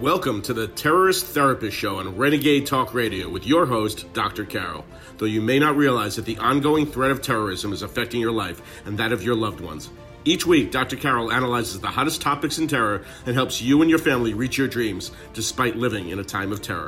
Welcome to the Terrorist Therapist Show on Renegade Talk Radio with your host, Dr. Carol. Though you may not realize that the ongoing threat of terrorism is affecting your life and that of your loved ones. Each week, Dr. Carol analyzes the hottest topics in terror and helps you and your family reach your dreams despite living in a time of terror.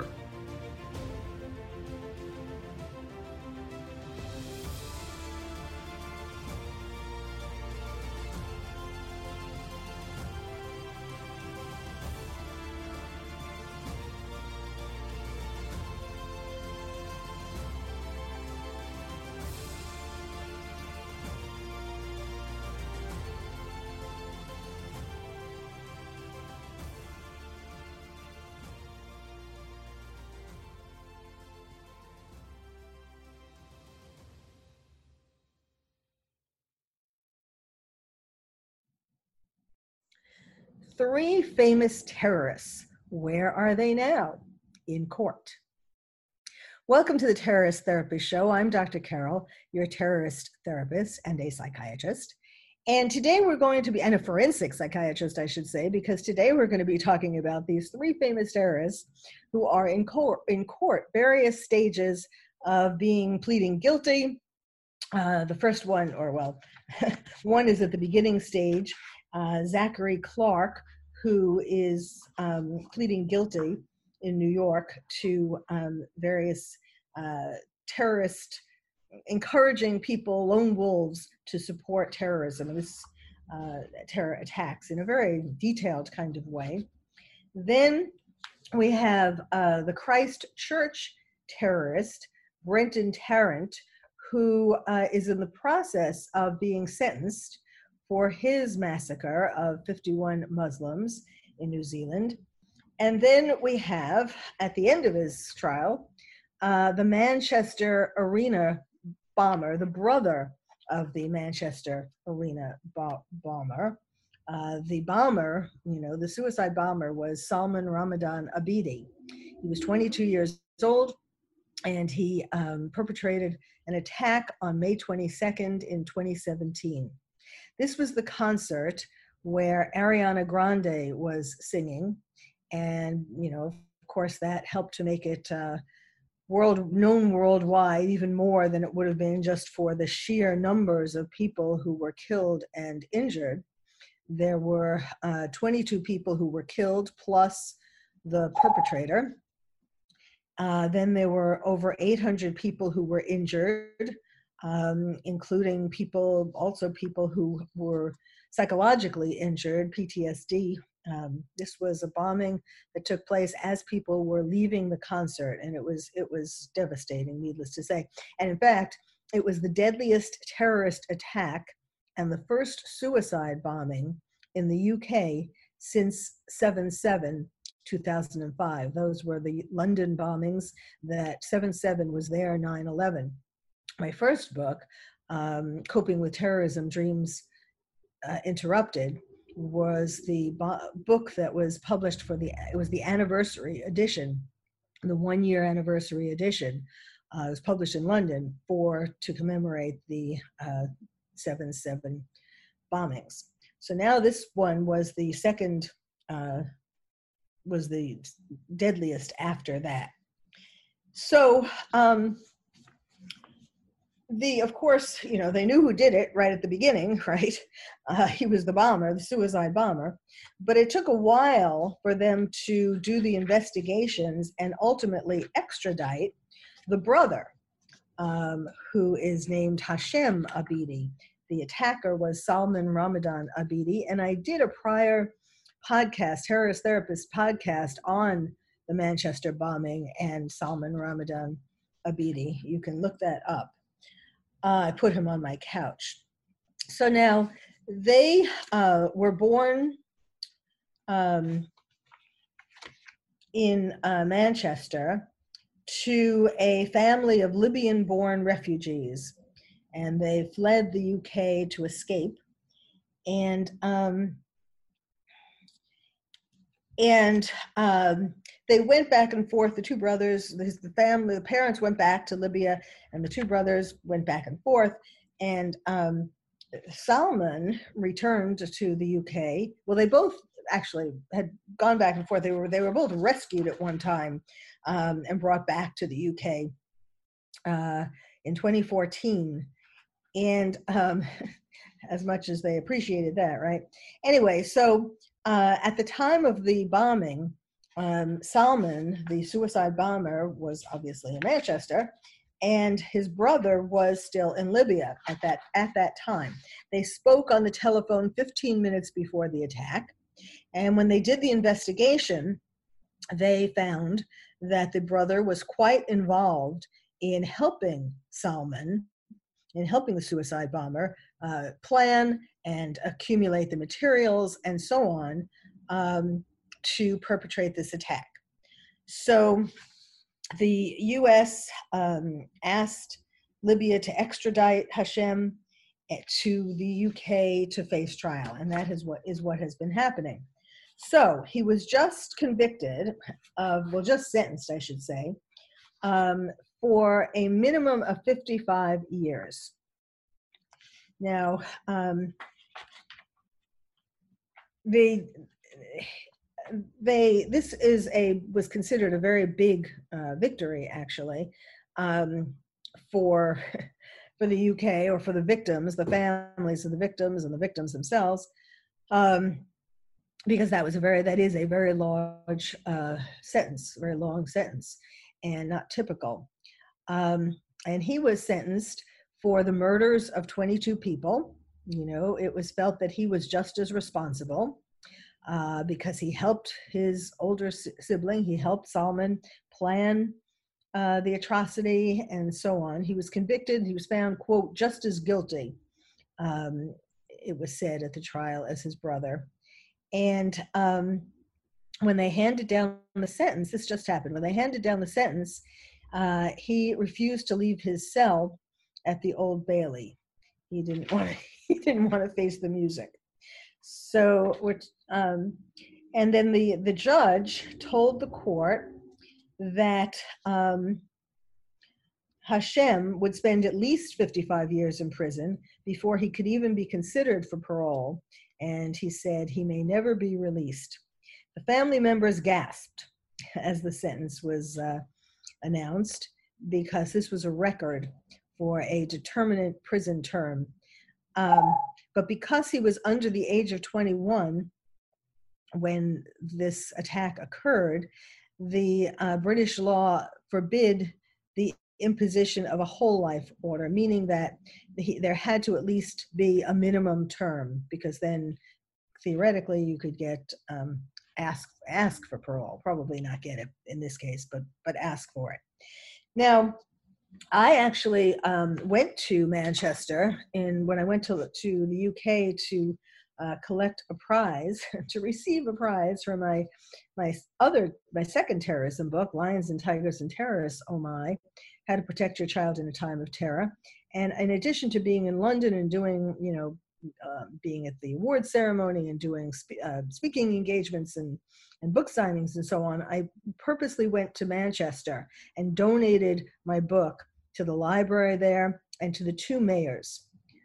Three famous terrorists. Where are they now? In court. Welcome to the Terrorist Therapist Show. I'm Dr. Carol, your terrorist therapist and a psychiatrist. And today we're going to be, and a forensic psychiatrist, I should say, because today we're going to be talking about these three famous terrorists who are in court, various stages of pleading guilty. The first one, one is at the beginning stage. Zachary Clark, who is pleading guilty in New York to various terrorist, encouraging people, lone wolves, to support terrorism and terror attacks in a very detailed kind of way. Then we have the Christ Church terrorist, Brenton Tarrant, who is in the process of being sentenced for his massacre of 51 Muslims in New Zealand. And then we have, at the end of his trial, the Manchester Arena bomber, the brother of the Manchester Arena bomber. The bomber, the suicide bomber was Salman Ramadan Abedi. He was 22 years old, and he perpetrated an attack on May 22nd in 2017. This was the concert where Ariana Grande was singing, and of course that helped to make it known worldwide, even more than it would have been just for the sheer numbers of people who were killed and injured. There were 22 people who were killed, plus the perpetrator. Then there were over 800 people who were injured, including people who were psychologically injured, PTSD. This was a bombing that took place as people were leaving the concert, and it was devastating, needless to say. And in fact, it was the deadliest terrorist attack and the first suicide bombing in the UK since 7/7, 2005. Those were the London bombings. That 7/7 was their 9/11. My first book, Coping with Terrorism, Dreams Interrupted, was the book that was published it was the anniversary edition, the 1-year anniversary edition. It was published in London to commemorate the 7/7 bombings. So now this one was the second, was the deadliest after that. So, of course, they knew who did it right at the beginning, right? He was the bomber, the suicide bomber. But it took a while for them to do the investigations and ultimately extradite the brother, who is named Hashem Abedi. The attacker was Salman Ramadan Abedi. And I did a prior podcast, Terrorist Therapist podcast, on the Manchester bombing and Salman Ramadan Abedi. You can look that up. I put him on my couch. So now they were born in Manchester to a family of Libyan-born refugees, and they fled the UK to escape. And they went back and forth. The two brothers, the parents went back to Libya, and the two brothers went back and forth. And Salman returned to the UK. Well, they both actually had gone back and forth. They were both rescued at one time and brought back to the UK in 2014. And as much as they appreciated that, right? Anyway, so at the time of the bombing, Salman, the suicide bomber, was obviously in Manchester, and his brother was still in Libya at that time. They spoke on the telephone 15 minutes before the attack, and when they did the investigation, they found that the brother was quite involved in helping Salman, in helping the suicide bomber plan and accumulate the materials and so on to perpetrate this attack. So the U.S. Asked Libya to extradite Hashem to the U.K. to face trial, and that is what has been happening. So he was just convicted of, well, just sentenced, I should say, for a minimum of 55 years. Now, this was considered a very big victory, actually, for the UK, or for the victims, the families of the victims and the victims themselves, because that is a very large sentence, very long sentence, and not typical. And he was sentenced for the murders of 22 people. It was felt that he was just as responsible because he helped his older sibling, he helped Salman plan the atrocity and so on. He was convicted, he was found, quote, just as guilty, it was said at the trial, as his brother. And when they handed down the sentence, this just happened, when they handed down the sentence, he refused to leave his cell at the Old Bailey. He didn't want to face the music. So, and then the judge told the court that Hashem would spend at least 55 years in prison before he could even be considered for parole, and he said he may never be released. The family members gasped as the sentence was announced, because this was a record for a determinate prison term. But because he was under the age of 21 when this attack occurred, the British law forbid the imposition of a whole life order, meaning that there had to at least be a minimum term, because then theoretically you could get ask for parole, probably not get it in this case, but ask for it. Now, I actually went to Manchester when I went to the UK to collect a prize, to receive a prize for my second terrorism book, Lions and Tigers and Terrorists, Oh My, How to Protect Your Child in a Time of Terror. And in addition to being in London and doing, being at the awards ceremony and doing speaking engagements and book signings and so on, I purposely went to Manchester and donated my book to the library there and to the two mayors.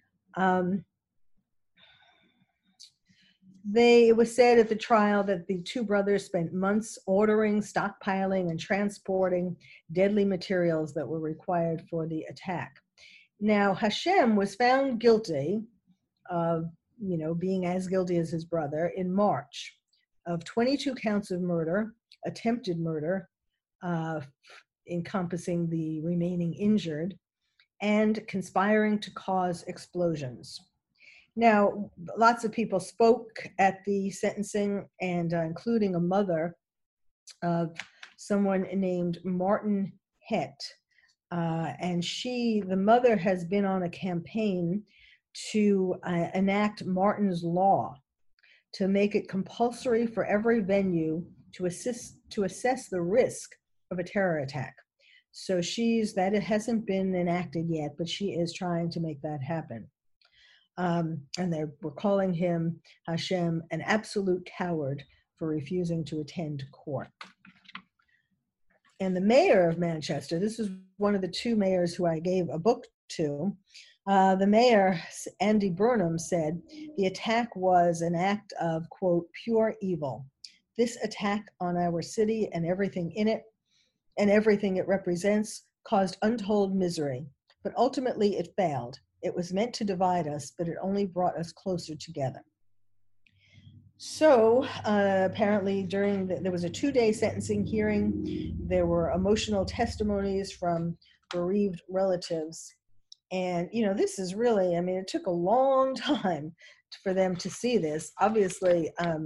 It was said at the trial that the two brothers spent months ordering, stockpiling, and transporting deadly materials that were required for the attack. Now, Hashem was found guilty of, being as guilty as his brother in March of 22 counts of murder, attempted murder, encompassing the remaining injured, and conspiring to cause explosions. Now, lots of people spoke at the sentencing, and including a mother of someone named Martin Hett. And the mother has been on a campaign to enact Martin's Law, to make it compulsory for every venue to assess the risk of a terror attack. So that it hasn't been enacted yet, but she is trying to make that happen. And they were calling him, Hashem, an absolute coward for refusing to attend court. And the mayor of Manchester, this is one of the two mayors who I gave a book to, The mayor, Andy Burnham, said the attack was an act of, quote, pure evil. This attack on our city and everything in it and everything it represents caused untold misery, but ultimately it failed. It was meant to divide us, but it only brought us closer together. So apparently there was a 2-day sentencing hearing. There were emotional testimonies from bereaved relatives. And, this is really, it took a long time for them to see this. Obviously,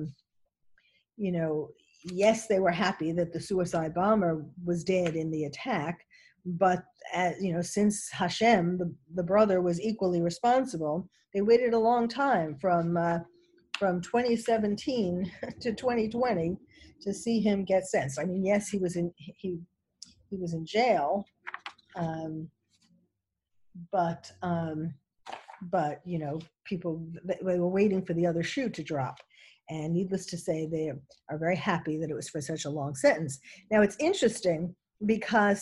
yes, they were happy that the suicide bomber was dead in the attack, but since Hashem, the brother, was equally responsible, they waited a long time from 2017 to 2020 to see him get sentenced. Yes, he was in jail, but people, they were waiting for the other shoe to drop. And needless to say, they are very happy that it was for such a long sentence. Now, it's interesting because,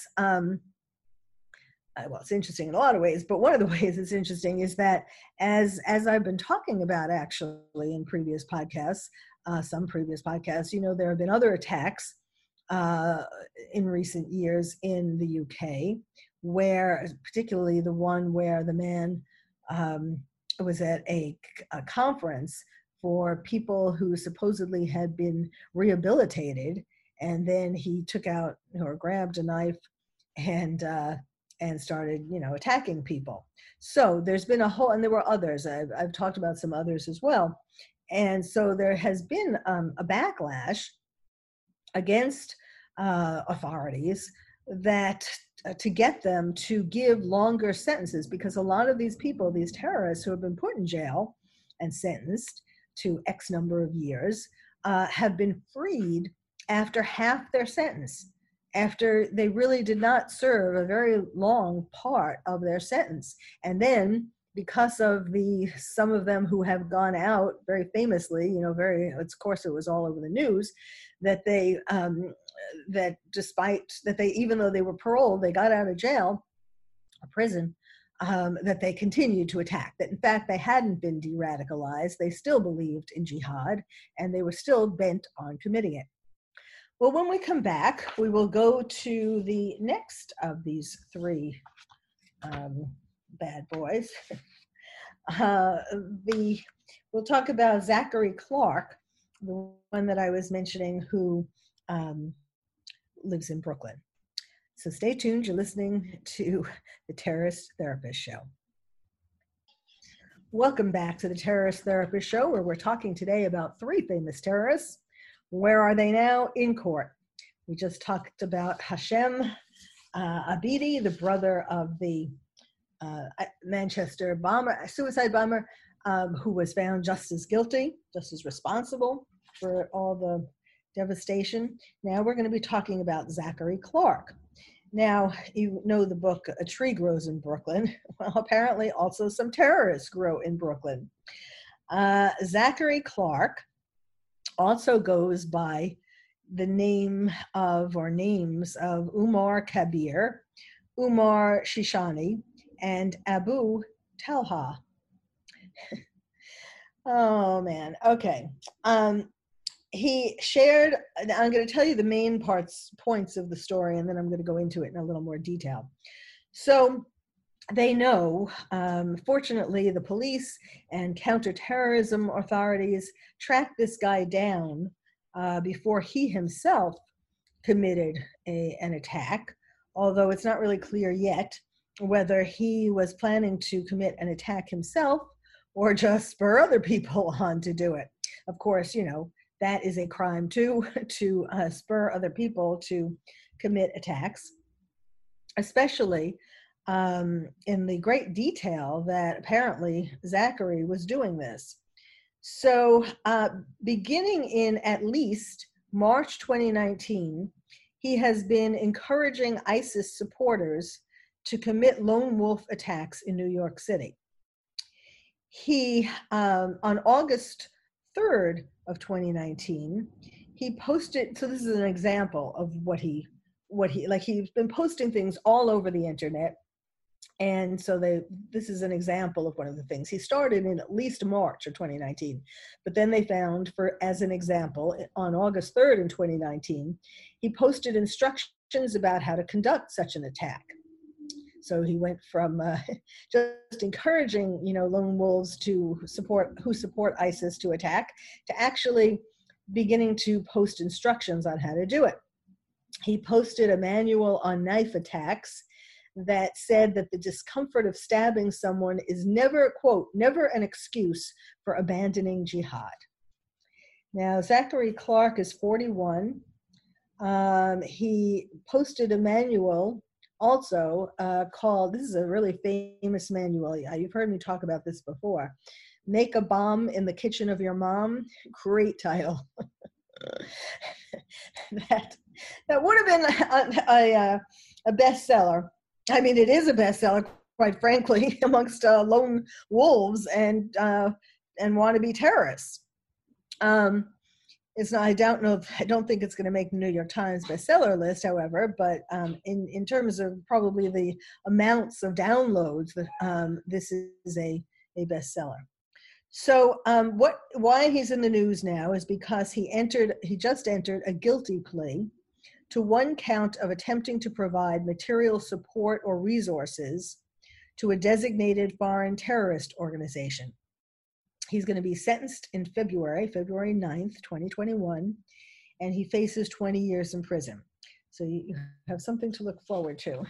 it's interesting in a lot of ways, but one of the ways it's interesting is that as I've been talking about actually in previous podcasts, some previous podcasts, there have been other attacks in recent years in the UK, where particularly the one where the man was at a conference for people who supposedly had been rehabilitated, and then he took out or grabbed a knife and started, attacking people. So there's been and there were others. I've talked about some others as well. And so there has been a backlash against authorities that to get them to give longer sentences, because a lot of these people, these terrorists who have been put in jail and sentenced to X number of years, have been freed after half their sentence, after they really did not serve a very long part of their sentence. And then because of some of them who have gone out very famously, of course it was all over the news, that they, that despite that even though they were paroled, they got out of jail or prison, that they continued to attack, that in fact they hadn't been de-radicalized, they still believed in jihad, and they were still bent on committing it. Well, when we come back, we will go to the next of these three bad boys. We'll talk about Zachary Clark, the one that I was mentioning, who lives in Brooklyn. So stay tuned. You're listening to the Terrorist Therapist Show. Welcome back to the Terrorist Therapist Show, where we're talking today about three famous terrorists. Where are they now? In court. We just talked about Hashem Abidi, the brother of the Manchester suicide bomber, who was found just as guilty, just as responsible for all the devastation. Now we're going to be talking about Zachary Clark. Now, you know the book, A Tree Grows in Brooklyn. Well, apparently also some terrorists grow in Brooklyn. Zachary Clark also goes by the names of Umar Kabir, Umar Shishani, and Abu Talha. Oh man, okay. He shared, I'm going to tell you the main points of the story, and then I'm going to go into it in a little more detail. So they know, fortunately, the police and counterterrorism authorities tracked this guy down before he himself committed an attack, although it's not really clear yet whether he was planning to commit an attack himself or just spur other people on to do it. Of course, that is a crime too, to spur other people to commit attacks, especially in the great detail that apparently Zachary was doing this. So beginning in at least March 2019, he has been encouraging ISIS supporters to commit lone wolf attacks in New York City. He, on August 3rd of 2019, he posted, so this is an example of what he, he's been posting things all over the internet, And so this is an example of one of the things. He started in at least March of 2019, but then they found, as an example, on August 3rd in 2019, he posted instructions about how to conduct such an attack. So he went from just encouraging, lone wolves who support ISIS to attack, to actually beginning to post instructions on how to do it. He posted a manual on knife attacks that said that the discomfort of stabbing someone is never, quote, never an excuse for abandoning jihad. Now, Zachary Clark is 41. He posted a manual also called, this is a really famous manual. You've heard me talk about this before. Make a Bomb in the Kitchen of Your Mom. Great title. That would have been a bestseller. I mean, it is a bestseller, quite frankly, amongst lone wolves and wannabe terrorists. It's not. I don't think it's going to make the New York Times bestseller list, however. But in terms of probably the amounts of downloads, this is a bestseller. So why he's in the news now is because he just entered a guilty plea to one count of attempting to provide material support or resources to a designated foreign terrorist organization. He's going to be sentenced in February 9th, 2021, and he faces 20 years in prison. So you have something to look forward to.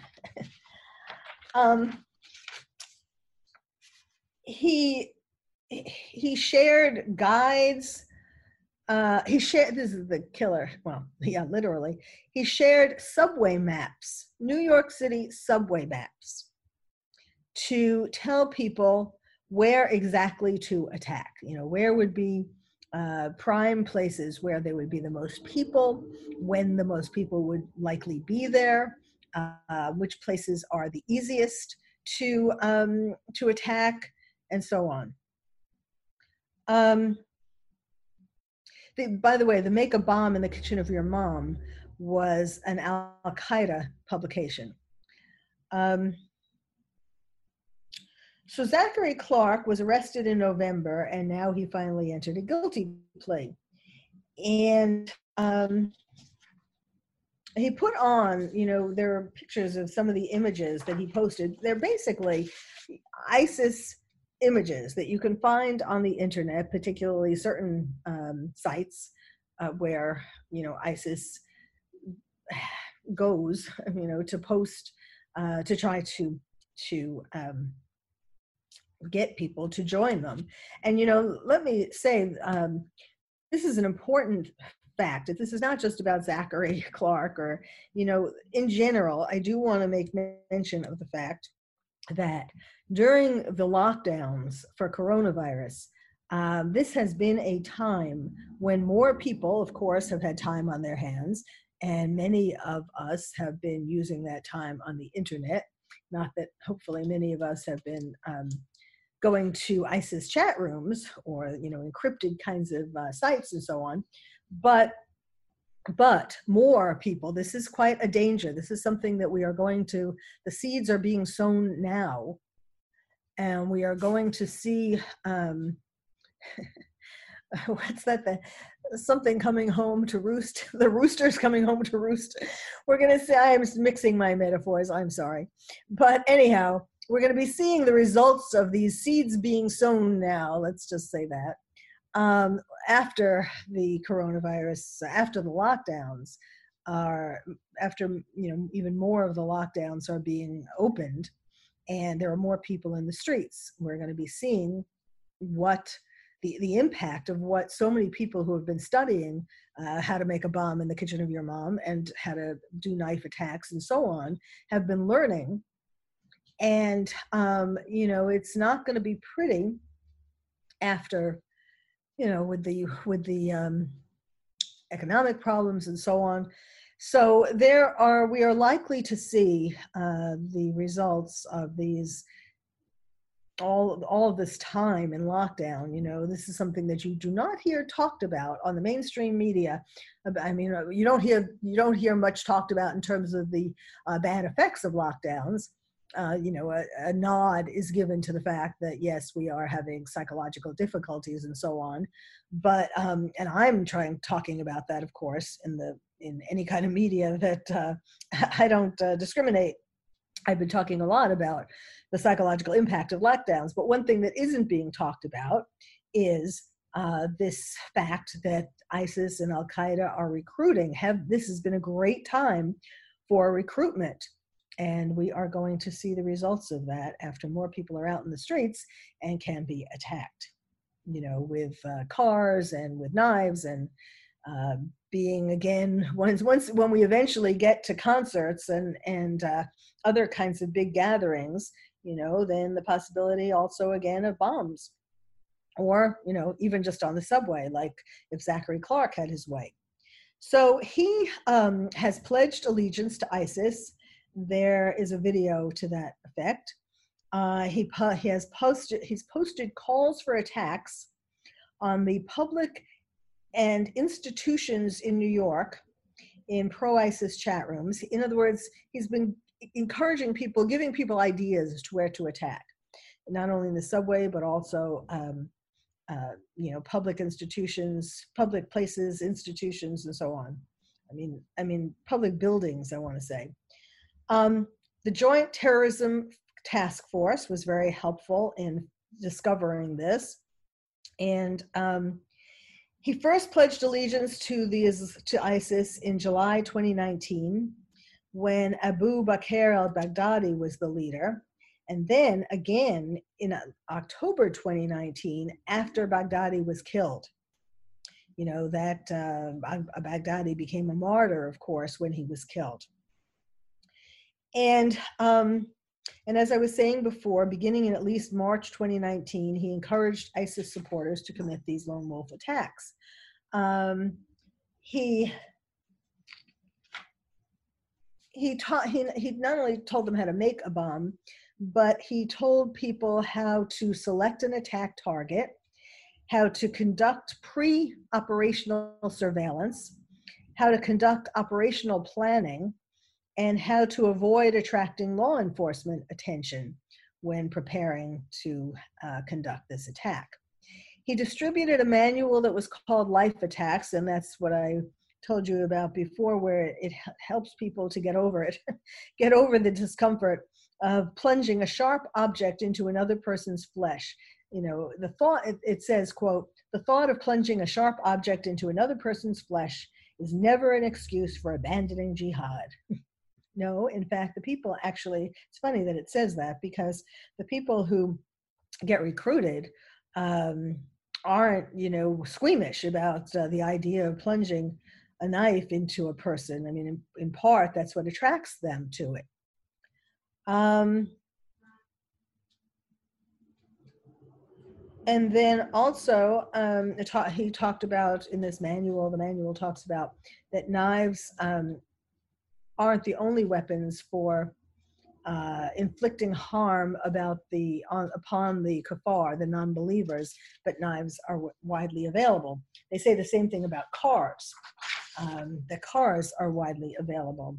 He shared guides. This is the killer. Well, yeah, literally. He shared subway maps, New York City subway maps, to tell people where exactly to attack. Where would be prime places where there would be the most people, when the most people would likely be there, which places are the easiest to attack, and so on. By the way, the Make a Bomb in the Kitchen of Your Mom was an Al-Qaeda publication. So Zachary Clark was arrested in November, and now he finally entered a guilty plea. And he put on, there are pictures of some of the images that he posted. They're basically ISIS images that you can find on the internet, particularly certain sites where ISIS goes, to post to try to get people to join them. And let me say, this is an important fact. This is not just about Zachary Clark or in general. I do want to make mention of the fact that during the lockdowns for coronavirus, this has been a time when more people, of course, have had time on their hands, and many of us have been using that time on the internet. Not that hopefully many of us have been going to ISIS chat rooms or encrypted kinds of sites and so on, but more people. This is quite a danger. This is something that the seeds are being sown now, and we are going to see, what's that? Something coming home to roost. The rooster's coming home to roost. We're going to say, I am mixing my metaphors, I'm sorry. But anyhow, we're going to be seeing the results of these seeds being sown now, let's just say that. After the coronavirus, after the lockdowns even more of the lockdowns are being opened and there are more people in the streets, we're going to be seeing what the impact of what so many people who have been studying how to make a bomb in the kitchen of your mom and how to do knife attacks and so on have been learning. And, it's not going to be pretty after, with the economic problems and so on. So we are likely to see the results of these, all of this time in lockdown. This is something that you do not hear talked about on the mainstream media. I mean, you don't hear much talked about in terms of the bad effects of lockdowns. a nod is given to the fact that, yes, we are having psychological difficulties and so on. But, and I'm talking about that, of course, in any kind of media that I don't discriminate. I've been talking a lot about the psychological impact of lockdowns, but one thing that isn't being talked about is this fact that ISIS and Al-Qaeda are recruiting. This has been a great time for recruitment. And we are going to see the results of that after more people are out in the streets and can be attacked, with cars and with knives, and being, again, when we eventually get to concerts and other kinds of big gatherings, then the possibility also again of bombs, or even just on the subway, like if Zachary Clark had his way. So he has pledged allegiance to ISIS. There is a video to that effect. He's posted calls for attacks on the public and institutions in New York in pro-ISIS chat rooms. In other words, he's been encouraging people, giving people ideas as to where to attack, not only in the subway, but also public institutions, public places, institutions, and so on. I mean, public buildings, I want to say. The Joint Terrorism Task Force was very helpful in discovering this. And he first pledged allegiance to ISIS in July 2019, when Abu Bakr al-Baghdadi was the leader. And then again in October 2019, after Baghdadi was killed. Baghdadi became a martyr, of course, when he was killed. And as I was saying before, beginning in at least March 2019, he encouraged ISIS supporters to commit these lone wolf attacks. He not only told them how to make a bomb, but he told people how to select an attack target, how to conduct pre-operational surveillance, how to conduct operational planning, and how to avoid attracting law enforcement attention when preparing to conduct this attack. He distributed a manual that was called Life Attacks, and that's what I told you about before, where it helps people to get over it, get over the discomfort of plunging a sharp object into another person's flesh. The thought, it says, quote, "The thought of plunging a sharp object into another person's flesh is never an excuse for abandoning jihad." No, in fact, the people actually, it's funny that it says that, because the people who get recruited aren't, squeamish about the idea of plunging a knife into a person. I mean, in part, that's what attracts them to it. And then also, he talked about in this manual, the manual talks about that knives aren't the only weapons for inflicting harm upon the kuffar, the non-believers, but knives are widely available. They say the same thing about cars. The cars are widely available.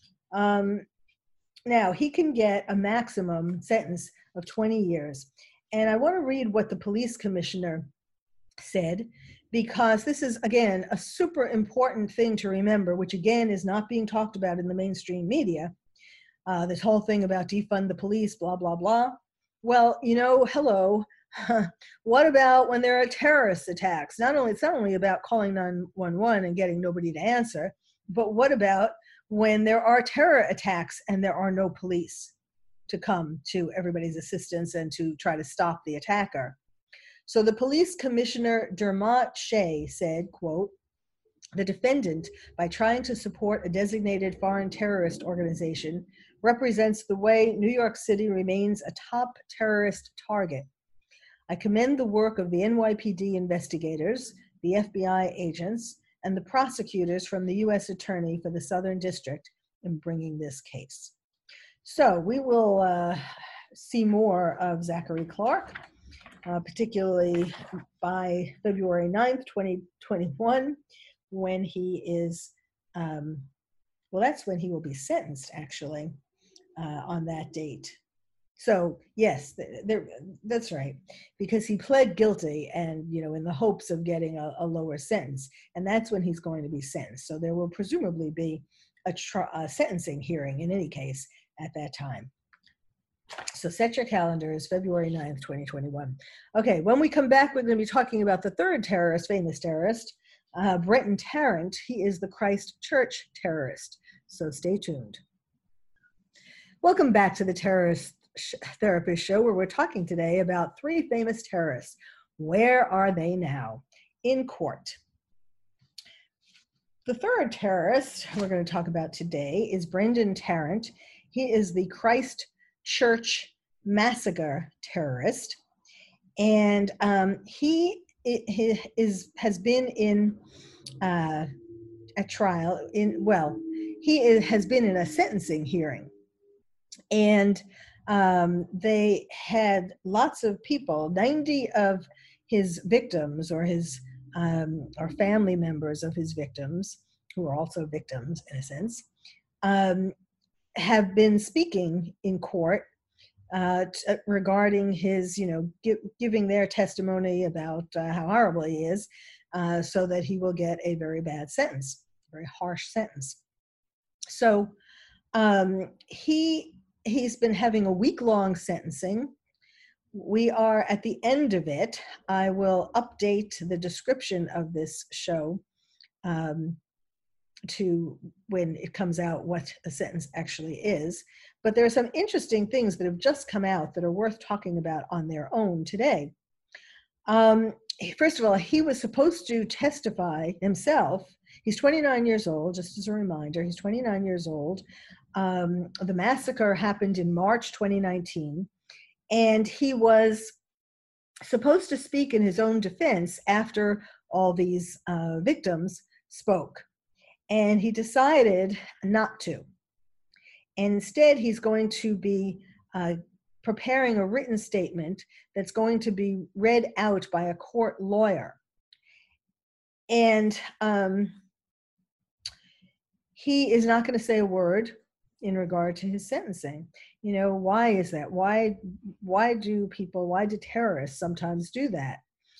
Now, he can get a maximum sentence of 20 years. And I want to read what the police commissioner said, because this is, again, a super important thing to remember, which again is not being talked about in the mainstream media. This whole thing about defund the police, blah, blah, blah. Well, hello. What about when there are terrorist attacks? It's not only about calling 911 and getting nobody to answer, but what about when there are terror attacks and there are no police to come to everybody's assistance and to try to stop the attacker? So the police commissioner, Dermot Shea, said, quote, "The defendant, by trying to support a designated foreign terrorist organization, represents the way New York City remains a top terrorist target. I commend the work of the NYPD investigators, the FBI agents, and the prosecutors from the U.S. Attorney for the Southern District in bringing this case." So we will see more of Zachary Clark, particularly by February 9th, 2021, when he is, that's when he will be sentenced, actually. on that date. So yes, that's right, because he pled guilty, and in the hopes of getting a lower sentence, and that's when he's going to be sentenced. So there will presumably be a sentencing hearing in any case at that time. So set your calendars, February 9th, 2021. Okay, when we come back, we're going to be talking about the third terrorist, famous terrorist, Brenton Tarrant. He is the Christchurch terrorist. So stay tuned. Welcome back to the Terrorist Therapist Show, where we're talking today about three famous terrorists. Where are they now? In court. The third terrorist we're going to talk about today is Brenton Tarrant. He is the Christchurch massacre terrorist, and he has been in a trial. Has been in a sentencing hearing, and they had lots of people, 90 of his victims or his or family members of his victims, who are also victims in a sense, have been speaking in court regarding his, giving their testimony about how horrible he is, so that he will get a very bad sentence, a very harsh sentence. So he's been having a week-long sentencing. We are at the end of it. I will update the description of this show to when it comes out what a sentence actually is. But there are some interesting things that have just come out that are worth talking about on their own today. First of all, he was supposed to testify himself. He's 29 years old, just as a reminder. He's 29 years old. The massacre happened in March 2019, and he was supposed to speak in his own defense after all these victims spoke. And he decided not to. And instead, he's going to be preparing a written statement that's going to be read out by a court lawyer. And he is not going to say a word in regard to his sentencing. Why is that? Why do terrorists sometimes do that?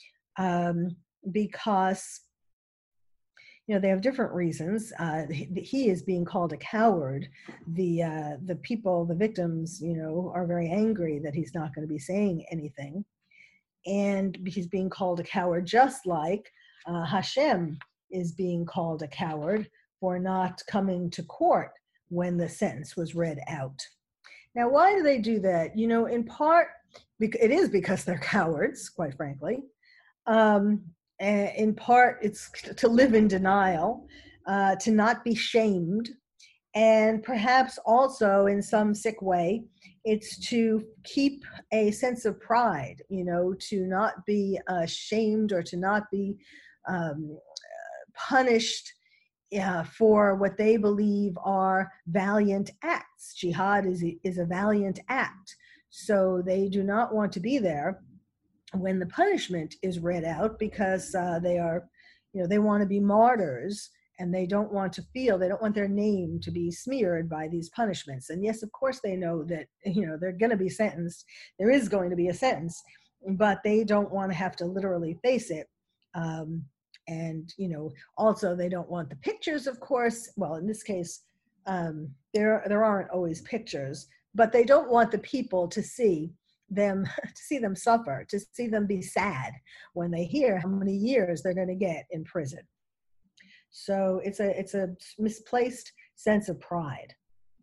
Because they have different reasons. He is being called a coward. The victims, are very angry that he's not going to be saying anything, and he's being called a coward, just like Hashem is being called a coward for not coming to court when the sentence was read out. Now, why do they do that? In part, it is because they're cowards, quite frankly. In part, it's to live in denial, to not be shamed, and perhaps also in some sick way, it's to keep a sense of pride, to not be shamed or to not be punished for what they believe are valiant acts. Jihad is a valiant act, so they do not want to be there when the punishment is read out, because they want to be martyrs, and they don't want their name to be smeared by these punishments. And yes, of course they know that, they're going to be sentenced. There is going to be a sentence, but they don't want to have to literally face it. And, also they don't want the pictures, of course. Well, in this case, there aren't always pictures, but they don't want the people to see them suffer, to see them be sad when they hear how many years they're going to get in prison. So it's a misplaced sense of pride.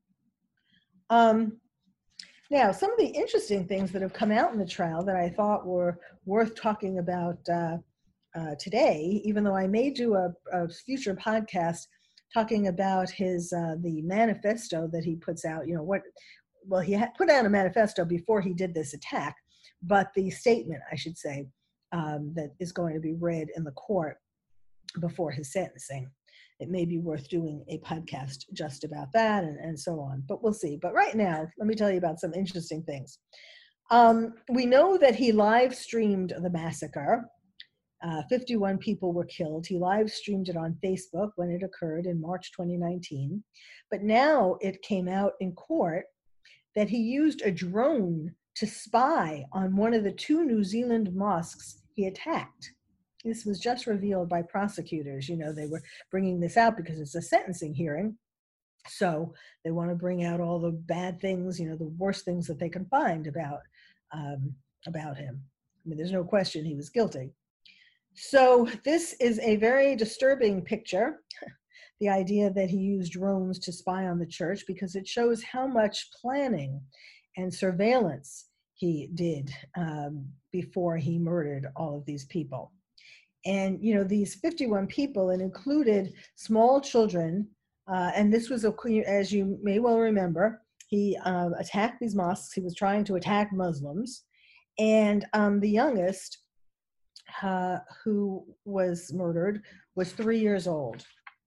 Now, some of the interesting things that have come out in the trial that I thought were worth talking about today, even though I may do a future podcast talking about his the manifesto that he puts out. He had put out a manifesto before he did this attack, but the statement, I should say, that is going to be read in the court before his sentencing. It may be worth doing a podcast just about that and so on, but we'll see. But right now, let me tell you about some interesting things. We know that he live streamed the massacre. 51 people were killed. He live streamed it on Facebook when it occurred in March 2019. But now it came out in court that he used a drone to spy on one of the 2 New Zealand mosques he attacked. This was just revealed by prosecutors. They were bringing this out because it's a sentencing hearing. So they want to bring out all the bad things, the worst things that they can find about him. I mean, there's no question he was guilty. So this is a very disturbing picture, the idea that he used drones to spy on the church, because it shows how much planning and surveillance he did before he murdered all of these people. And, these 51 people, it included small children, and this was, as you may well remember, he attacked these mosques. He was trying to attack Muslims. And the youngest who was murdered was 3 years old.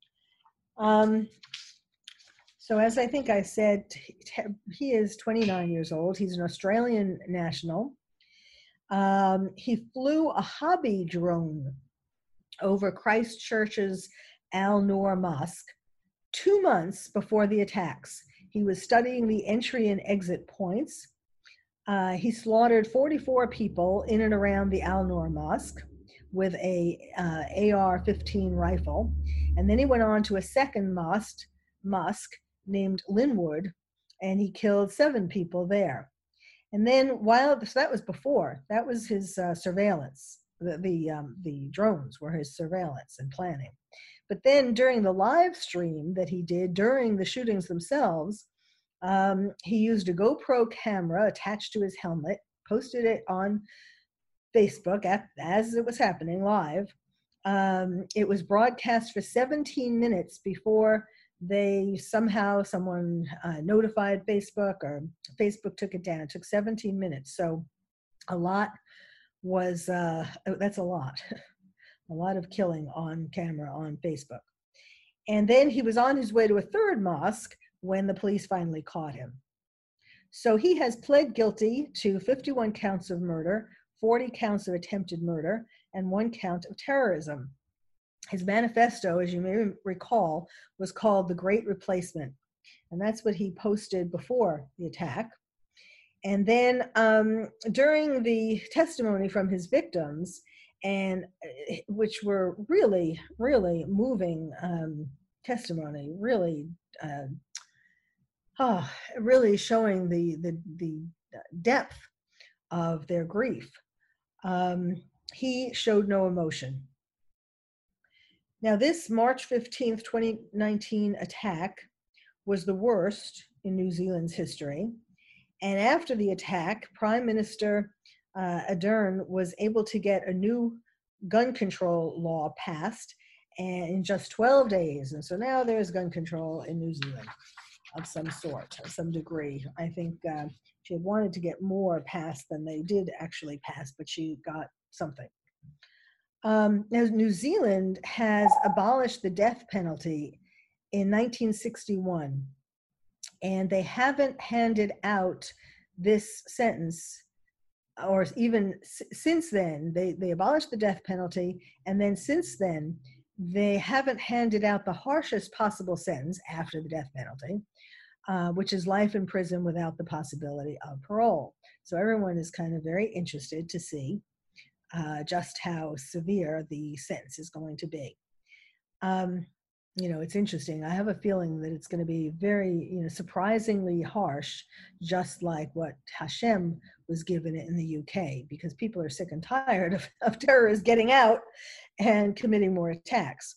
So as I think I said, he is 29 years old. He's an Australian national. He flew a hobby drone over Christchurch's Al Noor Mosque 2 months before the attacks. He was studying the entry and exit points. He slaughtered 44 people in and around the Al Noor Mosque with a AR-15 rifle. And then he went on to a second mosque named Linwood, and he killed 7 people there. And then so that was before, that was his surveillance. The drones were his surveillance and planning. But then during the live stream that he did during the shootings themselves, he used a GoPro camera attached to his helmet, posted it on Facebook as it was happening live. It was broadcast for 17 minutes before someone notified Facebook, or Facebook took it down. It took 17 minutes. So that's a lot. A lot of killing on camera on Facebook. And then he was on his way to a third mosque when the police finally caught him. So he has pled guilty to 51 counts of murder, 40 counts of attempted murder, and 1 count of terrorism. His manifesto, as you may recall, was called The Great Replacement. And that's what he posted before the attack. And then during the testimony from his victims, and which were really, really moving testimony, really showing the depth of their grief, he showed no emotion. Now, this March 15th, 2019 attack was the worst in New Zealand's history. And after the attack, Prime Minister Ardern was able to get a new gun control law passed in just 12 days. And so now there's gun control in New Zealand of some sort, of some degree. I think she had wanted to get more passed than they did actually pass, but she got something. Now, New Zealand has abolished the death penalty in 1961, and they haven't handed out this sentence, or even since then. They abolished the death penalty, and then since then, they haven't handed out the harshest possible sentence after the death penalty, which is life in prison without the possibility of parole. So everyone is kind of very interested to see just how severe the sentence is going to be. It's interesting. I have a feeling that it's going to be very, surprisingly harsh, just like what Hashem was given in the UK, because people are sick and tired of terrorists getting out and committing more attacks.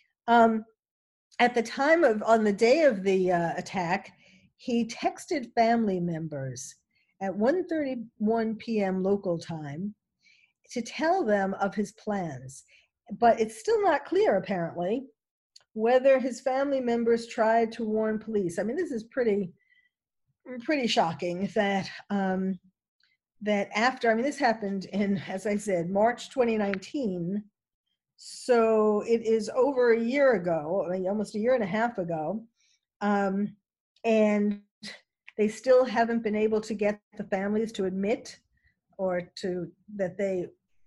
At the time on the day of the attack, he texted family members at 1:31 p.m. local time to tell them of his plans. But it's still not clear, apparently, whether his family members tried to warn police. I mean, this is pretty shocking that that after, this happened in, as I said, March 2019. So it is over a year ago, almost a year and a half ago. And they still haven't been able to get the families to admit or that they,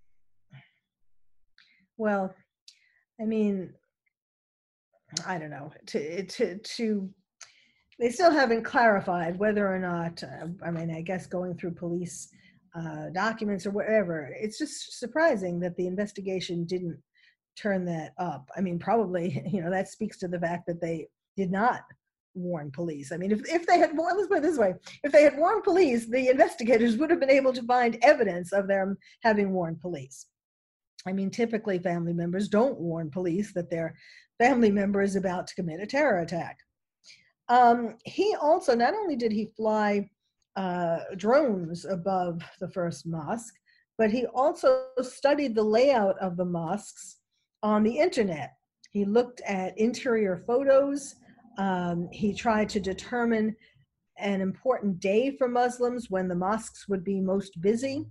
well, I don't know, they still haven't clarified whether or not, I guess going through police documents or whatever, it's just surprising that the investigation didn't turn that up. I mean, probably, that speaks to the fact that they did not warn police. I mean, if they had warned, let's put it this way, if they had warned police, the investigators would have been able to find evidence of them having warned police. I mean, typically family members don't warn police that their family member is about to commit a terror attack. He also, not only did he fly drones above the first mosque, but he also studied the layout of the mosques on the internet. He looked at interior photos. He tried to determine an important day for Muslims when the mosques would be most busy.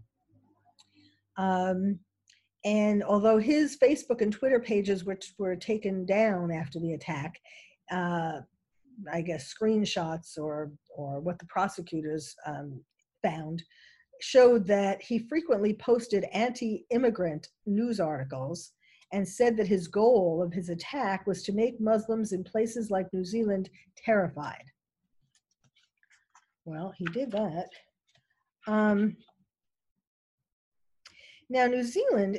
And although his Facebook and Twitter pages, which were taken down after the attack, I guess screenshots or what the prosecutors found, showed that he frequently posted anti-immigrant news articles and said that his goal of his attack was to make Muslims in places like New Zealand terrified. Well, he did that. Now, New Zealand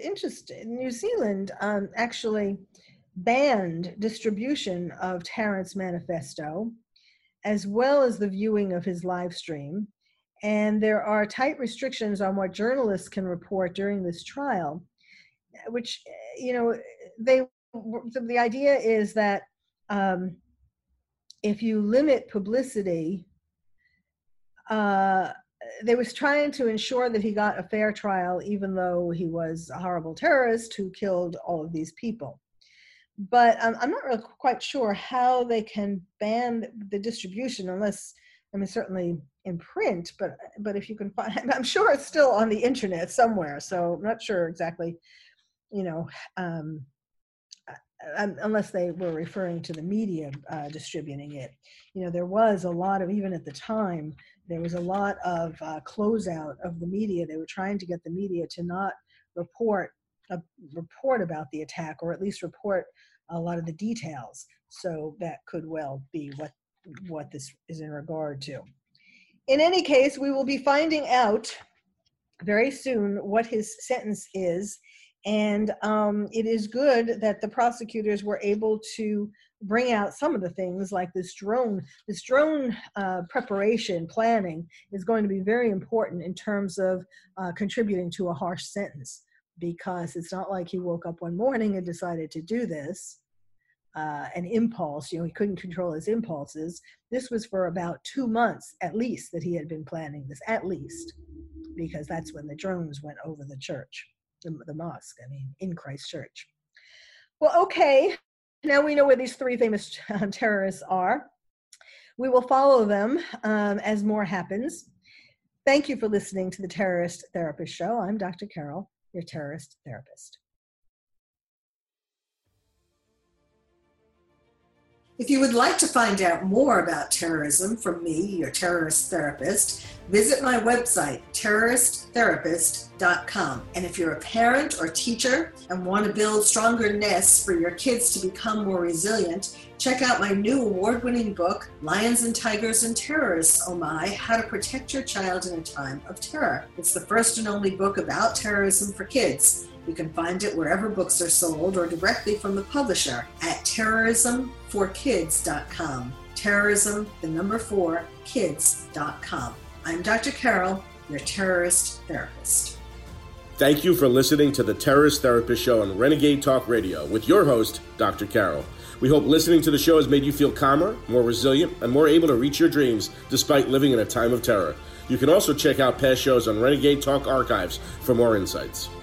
actually banned distribution of Tarrant's manifesto, as well as the viewing of his live stream. And there are tight restrictions on what journalists can report during this trial, which, the idea is that if you limit publicity, they was trying to ensure that he got a fair trial, even though he was a horrible terrorist who killed all of these people. But I'm not really quite sure how they can ban the distribution unless, certainly in print, but if you can find, I'm sure it's still on the internet somewhere. So I'm not sure exactly, unless they were referring to the media distributing it. There was a lot of, even at the time, there was a lot of closeout of the media. They were trying to get the media to not report about the attack, or at least report a lot of the details. So that could well be what this is in regard to. In any case, we will be finding out very soon what his sentence is. And it is good that the prosecutors were able to bring out some of the things like this drone preparation planning is going to be very important in terms of contributing to a harsh sentence, because it's not like he woke up one morning and decided to do this, an impulse, he couldn't control his impulses. This was for about 2 months at least that he had been planning this, at least, because that's when the drones went over the church. The mosque, in Christchurch. Well, okay, now we know where these 3 famous terrorists are. We will follow them as more happens. Thank you for listening to the Terrorist Therapist Show. I'm Dr. Carol, your terrorist therapist. If you would like to find out more about terrorism from me, your terrorist therapist, visit my website, terroristtherapist.com. And if you're a parent or teacher and want to build stronger nests for your kids to become more resilient, check out my new award-winning book, Lions and Tigers and Terrorists, Oh My, How to Protect Your Child in a Time of Terror. It's the first and only book about terrorism for kids. You can find it wherever books are sold or directly from the publisher at terrorismforkids.com. Terrorism, 4, kids.com. I'm Dr. Carol, your terrorist therapist. Thank you for listening to the Terrorist Therapist Show on Renegade Talk Radio with your host, Dr. Carol. We hope listening to the show has made you feel calmer, more resilient, and more able to reach your dreams despite living in a time of terror. You can also check out past shows on Renegade Talk Archives for more insights.